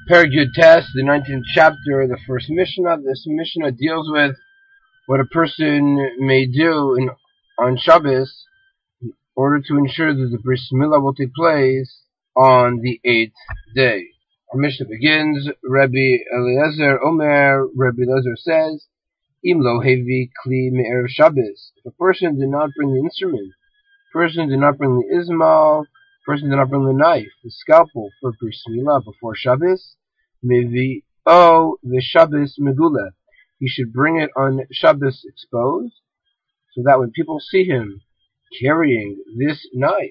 Perek Yud Tes, the 19th chapter, the first Mishnah. This Mishnah deals with what a person may do on Shabbos in order to ensure that the Bris Milah will take place on the 8th day. Our Mishnah begins, Rabbi Eliezer Omer, Rabbi Eliezer says, Im lo hevi kli me'erev Shabbos. If a person did not bring the instrument, person did not bring the izmal, person did not bring the knife, the scalpel for Bris Milah before Shabbos, mevi the Shabbos megula. He should bring it on Shabbos exposed, so that when people see him carrying the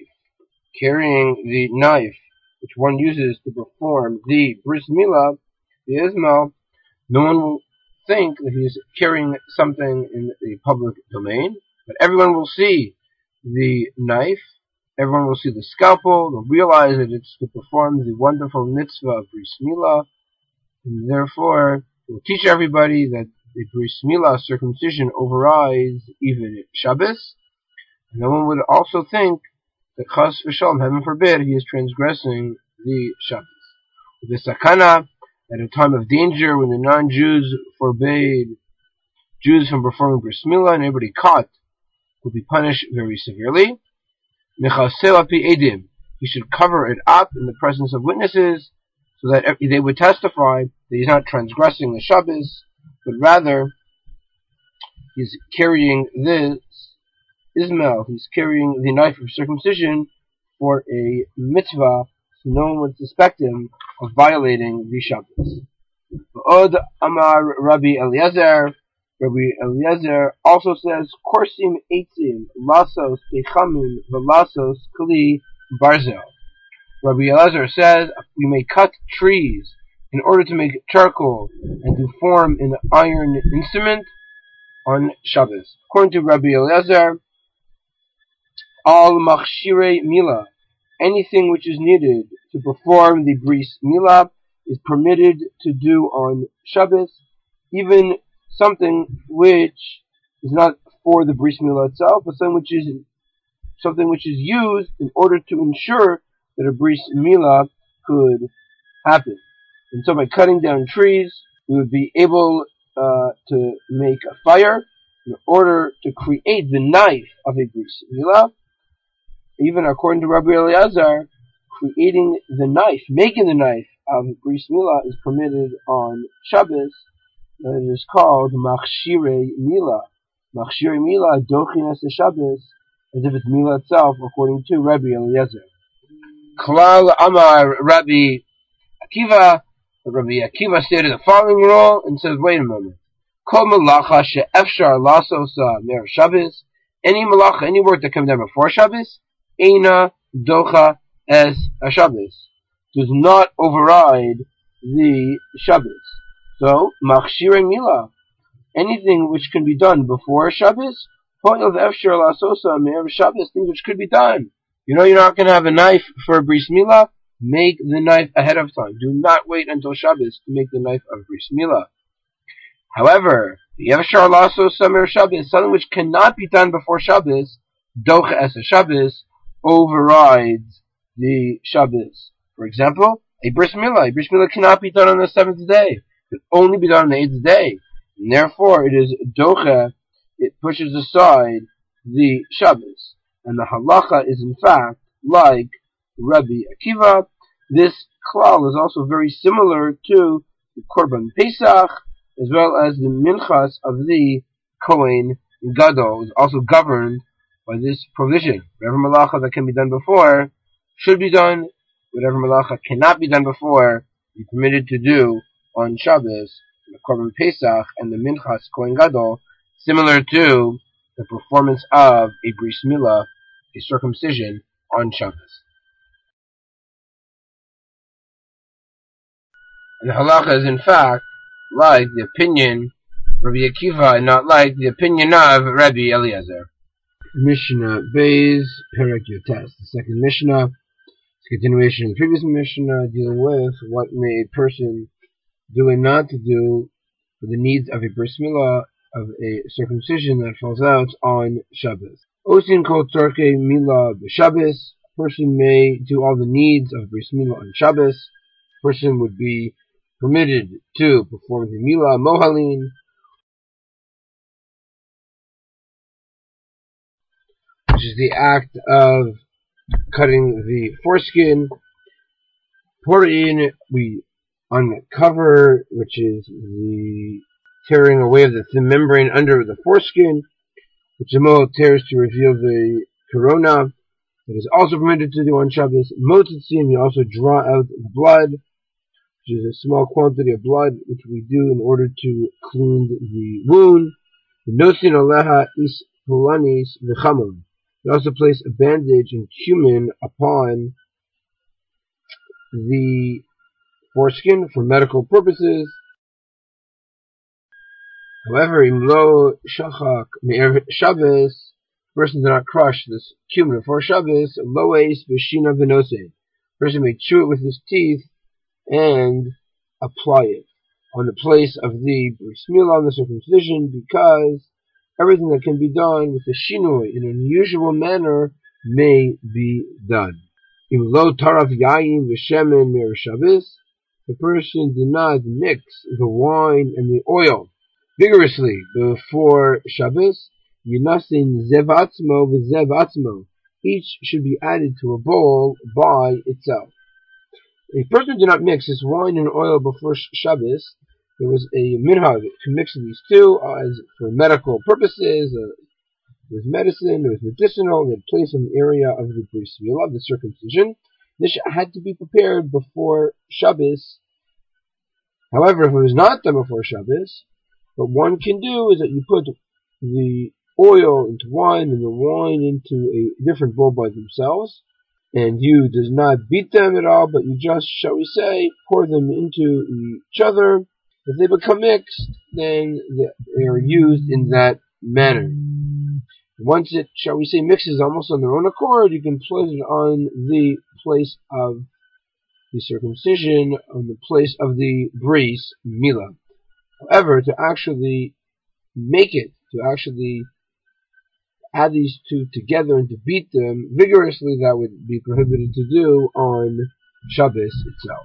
knife which one uses to perform the Bris Milah, the izmal, no one will think that he's carrying something in the public domain, but everyone will see the knife, everyone will see the scalpel, they'll realize that it's to perform the wonderful mitzvah of Bris Milah, and therefore it will teach everybody that the Bris Milah circumcision overrides even Shabbos. And no one would also think that Chas v'Shalom, heaven forbid, he is transgressing the Shabbos. The sakana, at a time of danger when the non-Jews forbade Jews from performing Bris Milah, and everybody caught would be punished very severely. Nechasel api edim, he should cover it up in the presence of witnesses, so that they would testify that he's not transgressing the Shabbos, but rather he's carrying this izmel, he's carrying the knife of circumcision for a mitzvah, so no one would suspect him of violating the Shabbos. Od Amar Rabbi Eliezer, Rabbi Eliezer also says, Korsim eitzim, lasos techamim, velasos kli barzel. Rabbi Eliezer says, we may cut trees in order to make charcoal and to form an iron instrument on Shabbos. According to Rabbi Eliezer, al machshirei milah, anything which is needed to perform the Bris Milah is permitted to do on Shabbos, even something which is not for the Bris Milah itself, but something which is used in order to ensure that a Bris Milah could happen. And so by cutting down trees, we would be able to make a fire in order to create the knife of a Bris Milah. Even according to Rabbi Eliezer, creating the knife, making the knife of Bris Milah is permitted on Shabbos, and it is called Machshirei Milah. Machshirei Milah dochin es Shabbos, as if it's Milah itself, according to Rabbi Eliezer. Klal Amar Rabbi Akiva, Rabbi Akiva stated the following rule and says, wait a moment. Kol malacha she'efshar lasosa mer Shabbos, any malacha, any work that comes down before Shabbos, eina docha es Shabbos, does not override the Shabbos. So, machshirei milah, anything which can be done before Shabbos, po'il v'efshar lasosa mer Shabbos, things which could be done. You know you're not going to have a knife for a Bris Milah? Make the knife ahead of time. Do not wait until Shabbos to make the knife of Bris Milah. However, the Efshar Lasos Mer Shabbos, something which cannot be done before Shabbos, Docha Es Shabbos, overrides the Shabbos. For example, a Bris Milah. A Bris Milah cannot be done on the 7th day. It can only be done on the 8th day. And therefore, it is Docha, it pushes aside the Shabbos. And the halacha is in fact like Rabbi Akiva. This klal is also very similar to the Korban Pesach, as well as the minchas of the Kohen Gadol is also governed by this provision. Whatever malacha that can be done before should be done. Whatever malacha cannot be done before, be permitted to do on Shabbos, the Korban Pesach and the minchas Kohen Gadol, similar to the performance of a Bris Milah, a circumcision, on Shabbos. And the halacha is in fact like the opinion of Rabbi Akiva and not like the opinion of Rabbi Eliezer. Mishnah Beis, Perek Yud Tes, the second Mishnah. It's a continuation of the previous Mishnah dealing with what may a person do and not to do for the needs of a Bris Milah, of a circumcision that falls out on Shabbos. Osin kol tzorkei milah b'Shabbos. A person may do all the needs of Bris Milah on Shabbos. A person would be permitted to perform the Milah Mohalin, which is the act of cutting the foreskin. Porin, we uncover, which is the tearing away of the thin membrane under the foreskin, which the Mohel tears to reveal the corona. It is also permitted to do on Shabbos. Motzitzim, you also draw out the blood, which is a small quantity of blood, which we do in order to clean the wound. Nosin aleha is polanis v'chamon. We also place a bandage and cumin upon the foreskin for medical purposes. However, imlo shachak me'er Shabbos, person did not crush this cumin before Shabbos. Loes b'shina v'nosei. Person may chew it with his teeth and apply it on the place of the bris milah, the circumcision, because everything that can be done with the shinoi in an unusual manner may be done. Im lo taraf yayin v'shemen me'er Shabbos, the person did not mix the wine and the oil vigorously before Shabbos. Yinasin zev atzmo v'zev atzmo. Each should be added to a bowl by itself. A person did not mix his wine and oil before Shabbos. There was a minhag to mix these two as for medical purposes. It was medicine, it was medicinal, it placed in the area of the bris milah, the circumcision. This had to be prepared before Shabbos. However, if it was not done before Shabbos, what one can do is that you put the oil into wine and the wine into a different bowl by themselves, and you does not beat them at all, but you just, shall we say, pour them into each other. If they become mixed, then they are used in that manner. Once it, shall we say, mixes almost on their own accord, you can place it on the place of the circumcision, on the place of the bris milah. However, to actually make it, to actually add these two together and to beat them vigorously, that would be prohibited to do on Shabbos itself.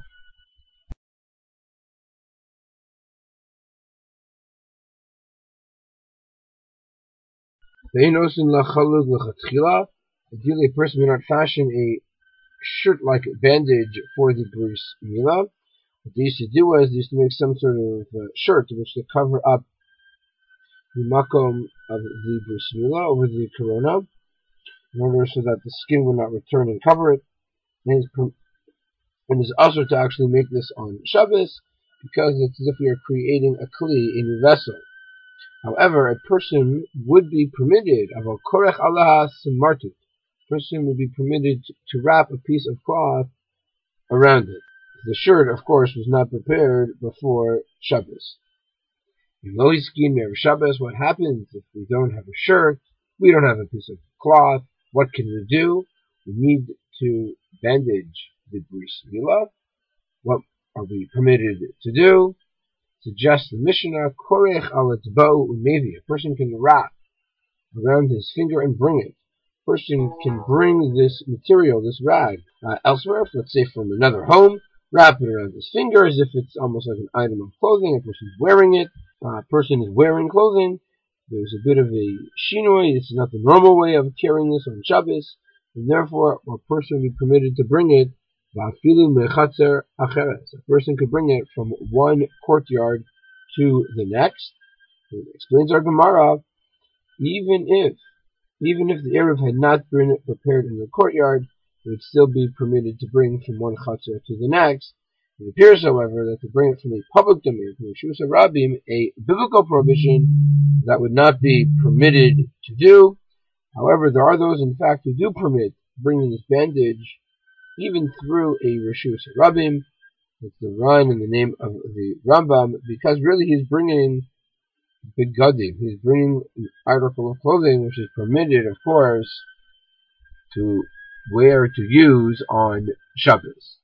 Ideally, a person may not fashion a shirt-like bandage for the bris milah. What they used to do was they used to make some sort of shirt in which to cover up the makom of the bris milah over the corona, in order so that the skin would not return and cover it. And it's also to actually make this on Shabbos, because it's as if we are creating a kli in a vessel. However, a person would be permitted, aval korech alaha samartut, person would be permitted to wrap a piece of cloth around it. The shirt, of course, was not prepared before Shabbos. In Lohiskin Erev Shabbos, what happens if we don't have a shirt, we don't have a piece of cloth? What can we do? We need to bandage the bris milah. What are we permitted to do? Suggests the Mishnah, korech al etzbo umevi. A person can wrap around his finger and bring it. A person can bring this material, this rag, elsewhere, let's say from another home, wrap it around his finger as if it's almost like an item of clothing. A person's wearing it. A person is wearing clothing. There's a bit of a shinoi. This is not the normal way of carrying this on Shabbos, and therefore a person will be permitted to bring it. A person could bring it from one courtyard to the next. It explains our Gemara, even if the Erev had not been prepared in the courtyard, it would still be permitted to bring from one chatzar to the next. It appears, however, that to bring it from a public domain, from Reshus HaRabim, a biblical prohibition, that would not be permitted to do. However, there are those, in fact, who do permit bringing this bandage even through a Reshus HaRabim. It's the Ran in the name of the Rambam, because really he's bringing begadim, he's bringing an article of clothing which is permitted, of course, to wear, to use on Shabbos.